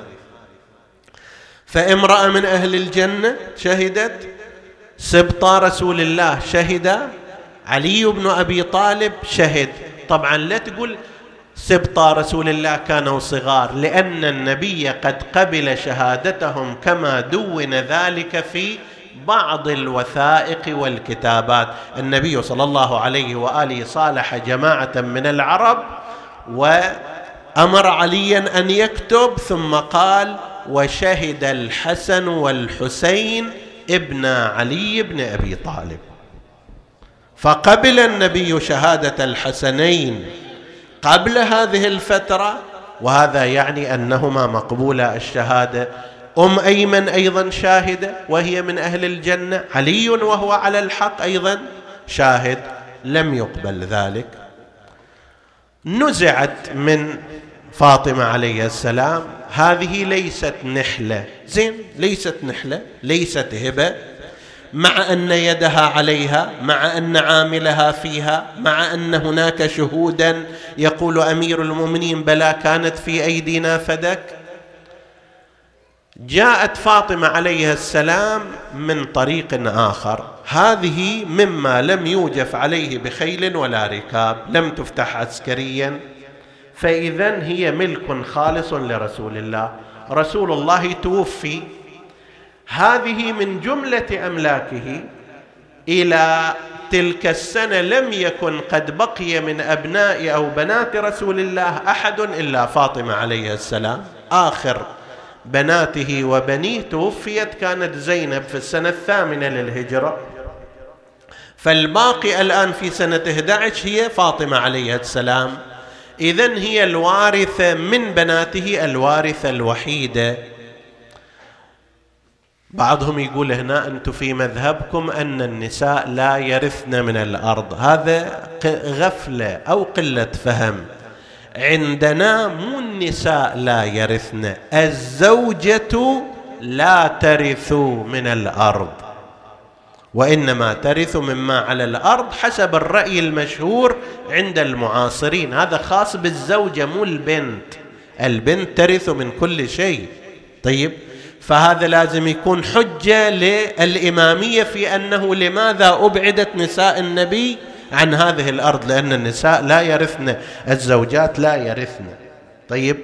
فامرأة من أهل الجنة شهدت، سبط رسول الله شهد، علي بن أبي طالب شهد. طبعا لا تقول سبط رسول الله كانوا صغار، لأن النبي قد قبل شهادتهم كما دون ذلك في بعض الوثائق والكتابات. النبي صلى الله عليه وآله صالح جماعة من العرب وأمر عليا أن يكتب، ثم قال وشهد الحسن والحسين ابن علي بن أبي طالب، فقبل النبي شهادة الحسنين قبل هذه الفترة، وهذا يعني أنهما مقبولة الشهادة. أم أيمن أيضا شاهدة وهي من أهل الجنة، علي وهو على الحق أيضا شاهد، لم يقبل ذلك. نزعت من فاطمة عليه السلام، هذه ليست نحلة، زين ليست نحلة، ليست هبة، مع أن يدها عليها، مع أن عاملها فيها، مع أن هناك شهودا يقول أمير المؤمنين بلى كانت في أيدينا فدك. جاءت فاطمة عليه السلام من طريق آخر، هذه مما لم يوجف عليه بخيل ولا ركاب، لم تفتح عسكريا، فإذن هي ملك خالص لرسول الله. رسول الله توفي، هذه من جملة أملاكه. إلى تلك السنة لم يكن قد بقي من أبناء أو بنات رسول الله أحد إلا فاطمة عليه السلام. آخر بناته وبنيه توفيت كانت زينب في السنة 8 للهجرة، فالباقي الآن في سنة 11 هي فاطمة عليه السلام. إذن هي الوارثة من بناته، الوارثة الوحيدة. بعضهم يقول هنا أنتم في مذهبكم أن النساء لا يرثن من الأرض، هذا غفلة أو قلة فهم. عندنا مو النساء لا يرثن، الزوجة لا ترث من الأرض، وإنما ترث مما على الأرض حسب الرأي المشهور عند المعاصرين. هذا خاص بالزوجة مو البنت، البنت ترث من كل شيء. طيب، فهذا لازم يكون حجة للإمامية في أنه لماذا أبعدت نساء النبي عن هذه الأرض، لأن النساء لا يرثن، الزوجات لا يرثن. طيب،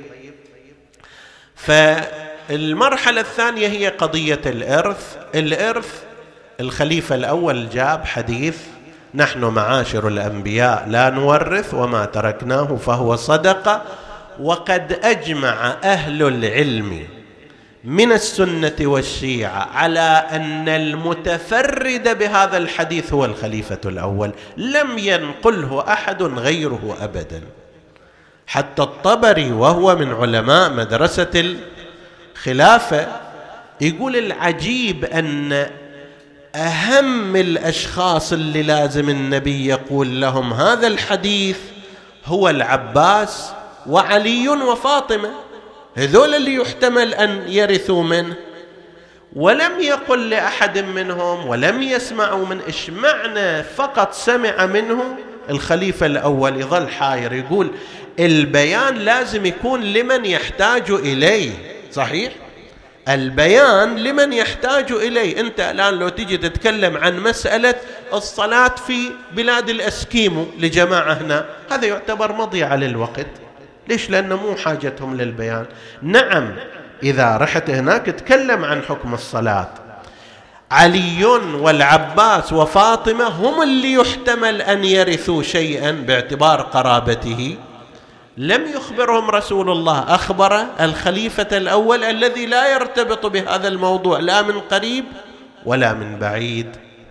فالمرحلة الثانية هي قضية الإرث. الخليفة الأول جاب حديث نحن معاشر الأنبياء لا نورث وما تركناه فهو صدقة، وقد أجمع أهل العلم من السنة والشيعة على أن المتفرد بهذا الحديث هو الخليفة الأول، لم ينقله أحد غيره أبدا. حتى الطبري وهو من علماء مدرسة الخلافة يقول العجيب أن أهم الأشخاص اللي لازم النبي يقول لهم هذا الحديث هو العباس وعلي وفاطمة، هذول اللي يحتمل أن يرثوا منه، ولم يقل لأحد منهم ولم يسمعوا من. إيش معنى فقط سمع منه الخليفة الأول؟ يظل حاير. يقول البيان لازم يكون لمن يحتاج إليه، صحيح؟ البيان لمن يحتاج إليه. أنت الآن لو تيجي تتكلم عن مسألة الصلاة في بلاد الأسكيمو لجماعة هنا، هذا يعتبر مضيعة للوقت. ليش؟ لأنه مو حاجتهم للبيان. نعم، إذا رحت هناك تكلم عن حكم الصلاة. علي والعباس وفاطمة هم اللي يحتمل أن يرثوا شيئا باعتبار قرابته، لم يخبرهم رسول الله، أخبر الخليفة الأول الذي لا يرتبط بهذا الموضوع لا من قريب ولا من بعيد.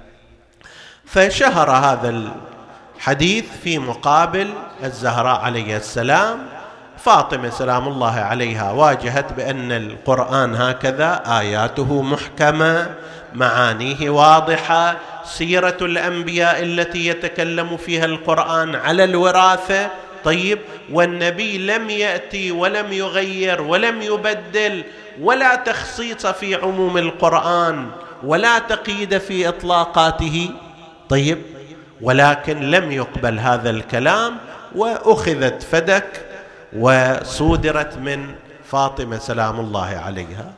فشهر هذا الحديث في مقابل الزهراء عليه السلام. فاطمة سلام الله عليها واجهت بأن القرآن هكذا آياته محكمة، معانيه واضحة، سيرة الأنبياء التي يتكلم فيها القرآن على الوراثة طيب، والنبي لم يأتي ولم يغير ولم يبدل، ولا تخصيص في عموم القرآن ولا تقييد في إطلاقاته. طيب، ولكن لم يقبل هذا الكلام، وأخذت فدك وصودرت من فاطمة سلام الله عليها.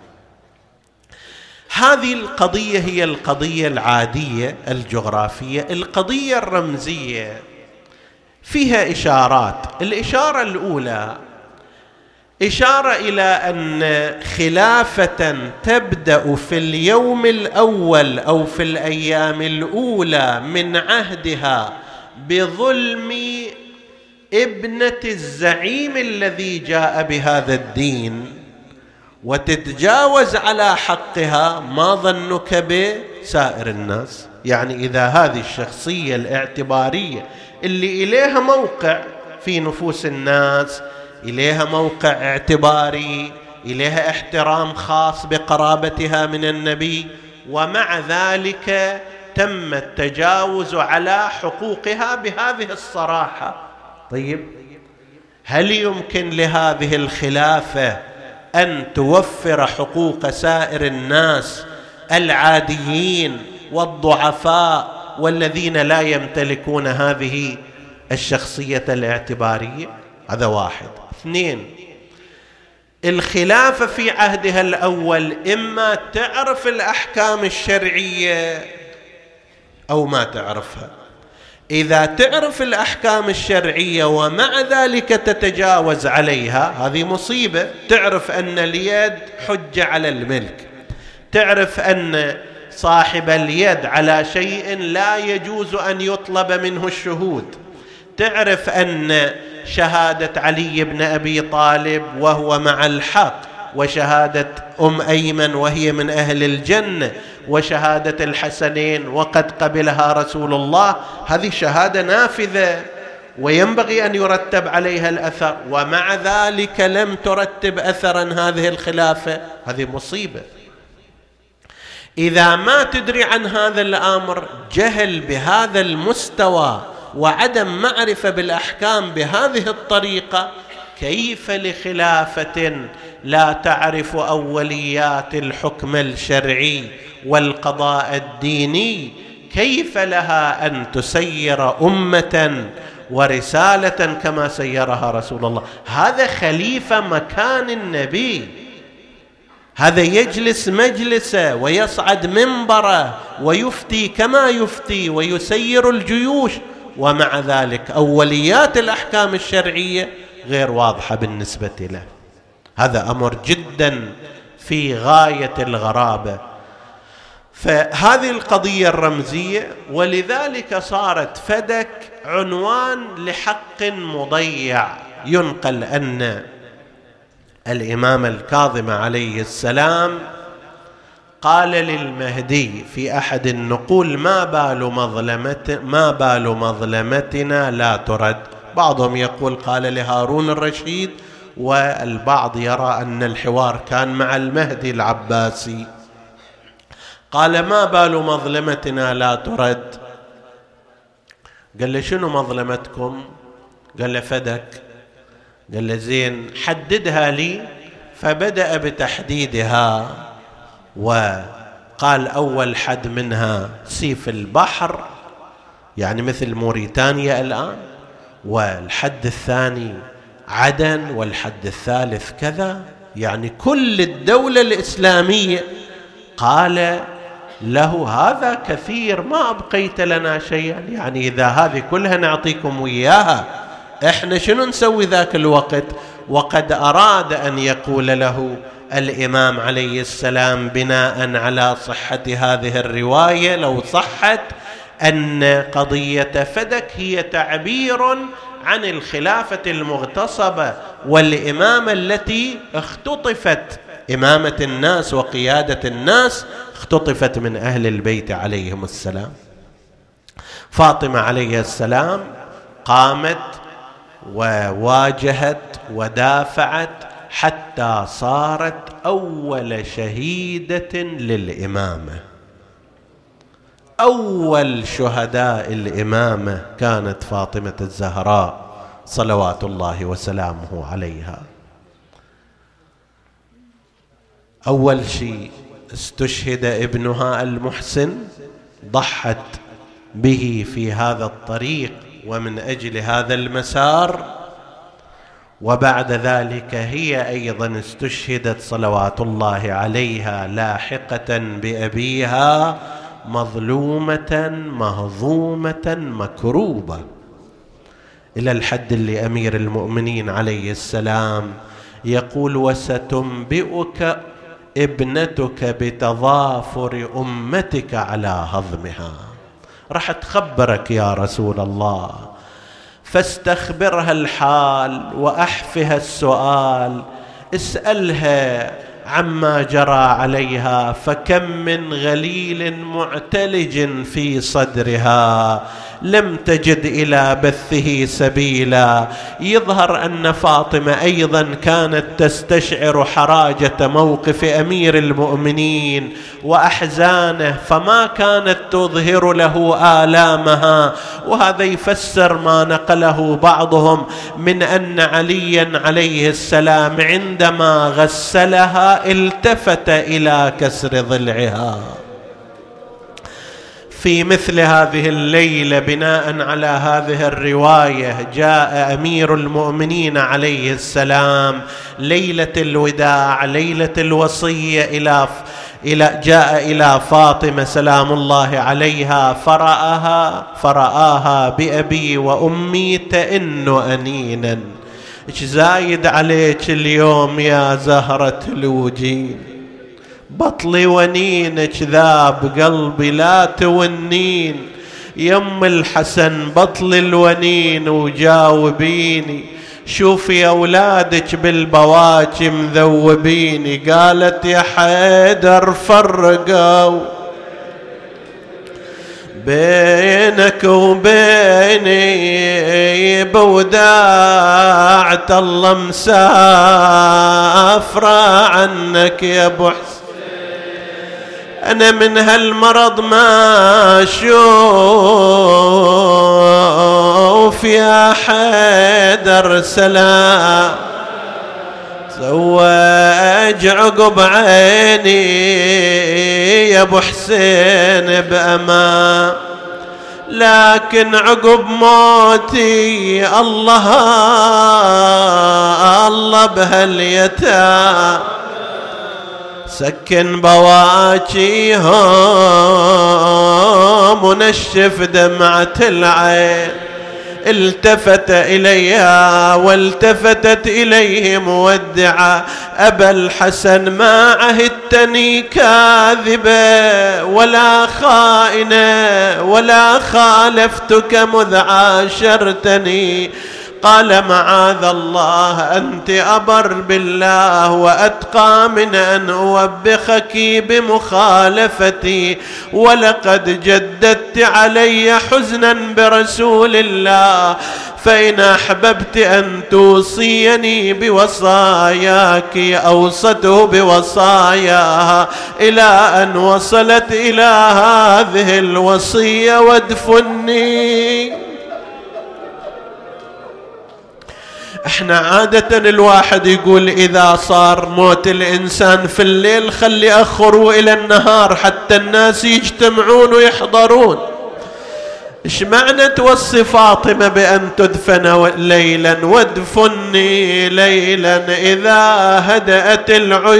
هذه القضية هي القضية العادية الجغرافية. القضية الرمزية فيها إشارات. الإشارة الأولى إشارة إلى أن خلافة تبدأ في اليوم الأول أو في الأيام الأولى من عهدها بظلم ابنة الزعيم الذي جاء بهذا الدين، وتتجاوز على حقها، ما ظنك بسائر الناس؟ يعني إذا هذه الشخصية الاعتبارية اللي إليها موقع في نفوس الناس، إليها موقع اعتباري، إليها احترام خاص بقرابتها من النبي، ومع ذلك تم التجاوز على حقوقها بهذه الصراحة، طيب، هل يمكن لهذه الخلافة أن توفر حقوق سائر الناس العاديين والضعفاء والذين لا يمتلكون هذه الشخصية الاعتبارية؟ هذا واحد. اثنين، الخلافة في عهدها الأول إما تعرف الأحكام الشرعية أو ما تعرفها. إذا تعرف الأحكام الشرعية ومع ذلك تتجاوز عليها، هذه مصيبة. تعرف أن اليد حجة على الملك، تعرف أن صاحب اليد على شيء لا يجوز أن يطلب منه الشهود، تعرف أن شهادة علي بن أبي طالب وهو مع الحق، وشهادة أيمن وهي من أهل الجنة، وشهادة الحسنين وقد قبلها رسول الله، هذه شهادة نافذة وينبغي أن يرتب عليها الأثر، ومع ذلك لم ترتب أثرا هذه الخلافة، هذه مصيبة. إذا ما تدري عن هذا الأمر، جهل بهذا المستوى وعدم معرفة بالأحكام بهذه الطريقة، كيف لخلافة لا تعرف أوليات الحكم الشرعي والقضاء الديني، كيف لها أن تسير أمة ورسالة كما سيرها رسول الله؟ هذا خليفة مكان النبي، هذا يجلس مجلسه ويصعد منبره ويفتي كما يفتي ويسير الجيوش، ومع ذلك أوليات الأحكام الشرعية غير واضحة بالنسبة له. هذا أمر جدا في غاية الغرابة. فهذه القضية الرمزية، ولذلك صارت فدك عنوان لحق مضيع. ينقل أن الإمام الكاظم عليه السلام قال للمهدي في أحد النقول: ما بال مظلمتنا لا ترد. بعضهم يقول قال لهارون الرشيد، والبعض يرى أن الحوار كان مع المهدي العباسي. قال: ما بال مظلمتنا لا ترد. قال له: شنو مظلمتكم؟ قال له: فدك. قال له: زين، حددها لي. فبدأ بتحديدها، وقال: أول حد منها سيف البحر، يعني مثل موريتانيا الآن، والحد الثاني عدن، والحد الثالث كذا، يعني كل الدولة الإسلامية. قال له: هذا كثير، ما أبقيت لنا شيئا، يعني إذا هذه كلها نعطيكم وياها، إحنا شنو نسوي ذاك الوقت؟ وقد أراد أن يقول له الإمام عليه السلام بناء على صحة هذه الرواية، لو صحت، أن قضية فدك هي تعبير عن الخلافة المغتصبة والإمامة التي اختطفت، إمامة الناس وقيادة الناس اختطفت من أهل البيت عليهم السلام. فاطمة عليه السلام قامت وواجهت ودافعت حتى صارت أول شهيدة للإمامة. أول شهداء الإمامة كانت فاطمة الزهراء صلوات الله وسلامه عليها. أول شيء استشهد ابنها المحسن، ضحت به في هذا الطريق ومن أجل هذا المسار، وبعد ذلك هي أيضا استشهدت صلوات الله عليها لاحقة بأبيها، مظلومة مهضومة مكروبة، إلى الحد اللي أمير المؤمنين عليه السلام يقول: وستنبئك ابنتك بتضافر أمتك على هضمها. راح تخبرك يا رسول الله، فاستخبرها الحال وأحفها السؤال، اسألها عما جرى عليها، فكم من غليل معتلج في صدرها لم تجد إلى بثه سبيلا. يظهر أن فاطمة أيضا كانت تستشعر حراجة موقف أمير المؤمنين وأحزانه، فما كانت تظهر له آلامها. وهذا يفسر ما نقله بعضهم من أن عليا عليه السلام عندما غسلها التفت إلى كسر ضلعها. في مثل هذه الليلة بناء على هذه الرواية جاء أمير المؤمنين عليه السلام ليلة الوداع، ليلة الوصية، جاء إلى فاطمة سلام الله عليها فرآها بأبي وأمي تئن أنينا. إيش زايد عليك اليوم يا زهرة الوجين؟ بطلي ونينك ذاب قلبي لا تونين، يم الحسن بطل الونين وجاوبيني، شوفي أولادك بالبواكي مذوبيني. قالت: يا حيدر فرقوا بينك وبيني بوداعة الله مسافرة عنك يا أبو حسين، أنا من هالمرض ما أشوف يا حيدر سلام، زوج عقب عيني يا أبو حسين بأمان، لكن عقب موتي الله الله بهاليتام سكن بواكيهم ونشف دمعة العين. التفت إليها والتفتت إليه مودعة: أبا الحسن ما عهدتني كاذبة ولا خائنة ولا خالفتك مذ عاشرتني. قال: معاذ الله، أنت أبر بالله وأتقى من أن أوبخك بمخالفتي، ولقد جددت علي حزنا برسول الله، فإن أحببت أن توصيني بوصاياك أوصته بوصاياها إلى أن وصلت إلى هذه الوصية: وادفني. احنا عادة الواحد يقول إذا صار موت الإنسان في الليل خلي أخروا إلى النهار حتى الناس يجتمعون ويحضرون. إيش معنى توصي فاطمة بأن تدفن ليلا؟ وادفني ليلا إذا هدأت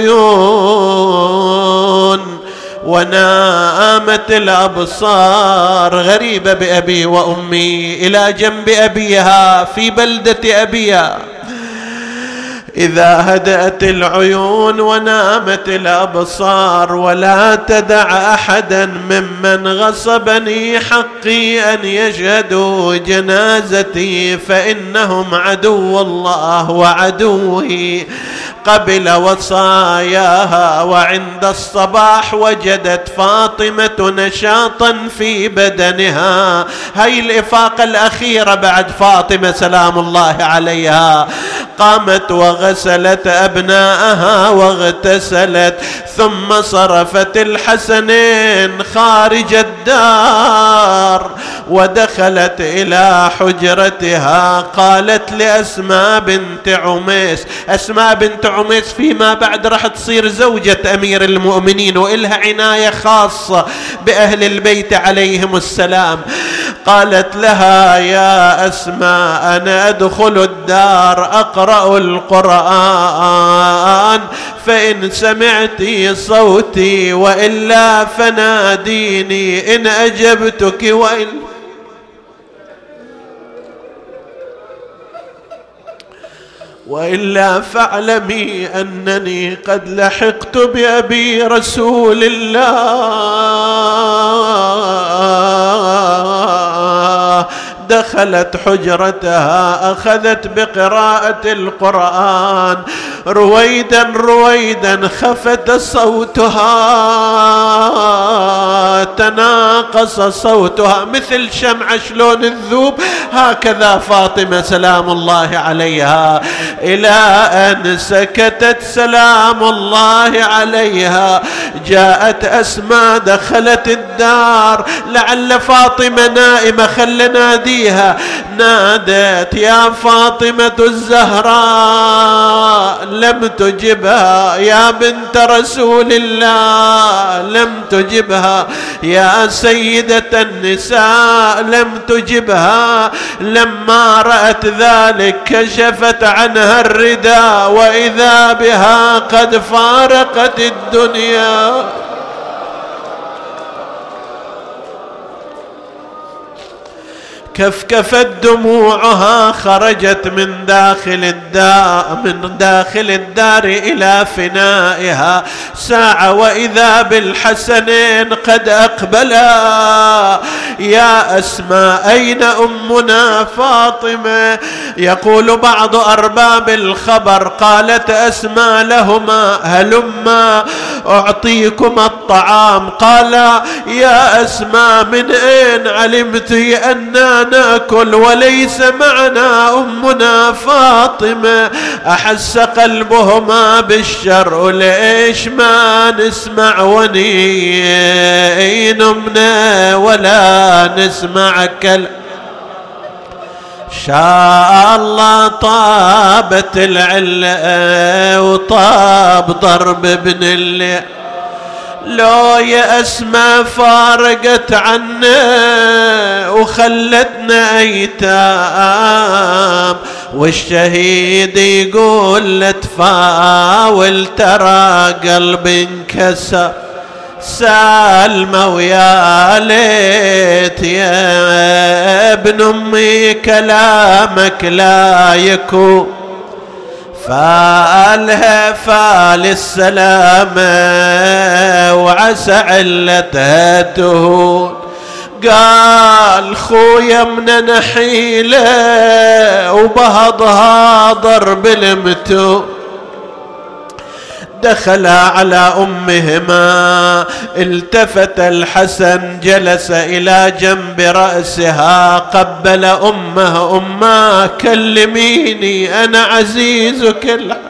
العيون ونامت الأبصار. غريبة بأبي وأمي إلى جنب أبيها في بلدة أبيها. إذا هدأت العيون ونامت الأبصار، ولا تدع أحدا ممن غصبني حقي أن يشهدوا جنازتي، فإنهم عدو الله وعدوه. قبل وصاياها، وعند الصباح وجدت فاطمة نشاطا في بدنها. هاي الإفاقة الأخيرة بعد فاطمة سلام الله عليها. قامت وغسلت أبناءها واغتسلت، ثم صرفت الحسنين خارج الدار ودخلت إلى حجرتها. قالت لأسماء بنت عميس، أسماء بنت عميس فيما بعد راح تصير زوجة أمير المؤمنين وإلها عناية خاصة بأهل البيت عليهم السلام. قالت لها: يا أسماء، أنا أدخل الدار أقرأ القرآن، فإن سمعتي صوتي وإلا فناديني إن أجبتك، وإلا فاعلمي أنني قد لحقت بأبي رسول الله. دخلت حجرتها، أخذت بقراءة القرآن. رويدا رويدا خفت صوتها، تناقص صوتها مثل شمعة شلون الذوب، هكذا فاطمة سلام الله عليها، إلى أن سكتت سلام الله عليها. جاءت أسماء، دخلت الدار، لعل فاطمة نائمة، خل ناديها. نادت: يا فاطمة الزهراء، لم تجبها. يا بنت رسول الله، لم تجبها. يا سيدة النساء، لم تجبها. لما رأت ذلك كشفت عنها الرداء، وإذا بها قد فارقت الدنيا. كفكفت دموعها، خرجت من داخل الدار إلى فنائها. ساعة وإذا بالحسنين قد أقبلا. يا أسماء، أين أمنا فاطمة؟ يقول بعض أرباب الخبر: قالت أسماء لهما: هلما أعطيكما الطعام. قال: يا أسماء، من أين علمت أننا نأكل وليس معنا أمنا فاطمة؟ أحس قلبهما بالشر، ليش ما نسمع ونينمنا ولا نسمع كلام؟ شاء الله طابت العلة وطاب ضرب ابن الليل. لو يا أسماء فارقت عنا وخلتنا أيتام، والشهيد يقول لا تفاول، ترى قلبي انكسر. سالمة ويا ليت يا ابن أمي كلامك لا يكون، فالها فال السلامة وعسى علتها تهون. قال: خويا من نحيله وبهضها ضرب المتون. دخلا على أمهما، التفت الحسن جلس إلى جنب رأسها، قبل أمه: أمه كلميني، أنا عزيزك الحسن.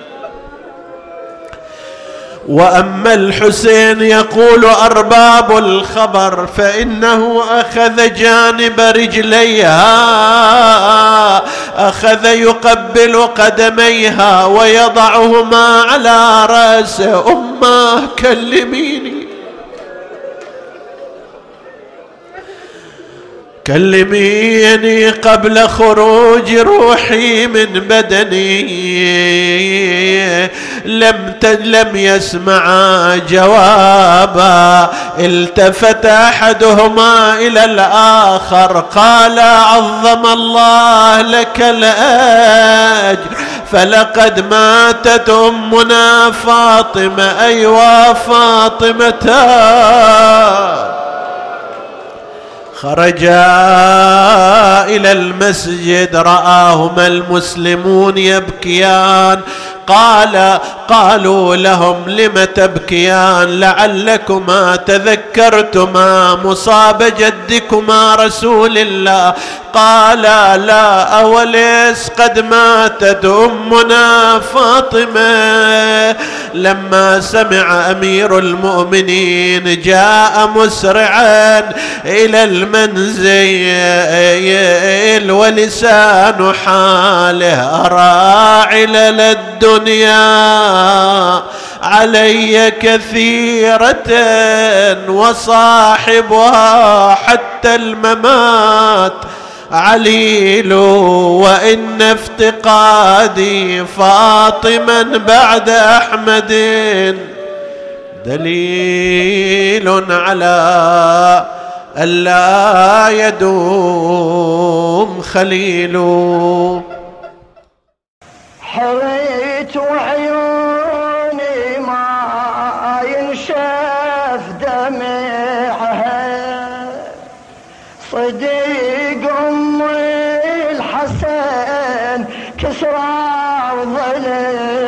وأما الحسين يقول أرباب الخبر فإنه أخذ جانب رجليها، أخذ يقبل قدميها ويضعهما على رأسه. أمه كلميني، كلميني قبل خروج روحي من بدني. لم يسمع جوابا. التفت أحدهما إلى الآخر قال: عظم الله لك الأجر، فلقد ماتت أمنا فاطمة. أيوا فاطمة. خرجا إلى المسجد، رآهما المسلمون يبكيان. قالوا لهم لم تبكيان لعلكما تذكرتما مصاب جدكما رسول الله. قالا لا أوليس قد ماتت أمنا فاطمة. لما سمع أمير المؤمنين جاء مسرعا إلى المنزل ولسان حاله راعل الدنيا علي كثيرة وصاحبها حتى الممات عليل، وإن افتقادي فاطما بعد أحمد دليل على ألا يدوم خليل. حريت وعيوني ما ينشف دمعها، صديق أم الحسن كسرى وظلم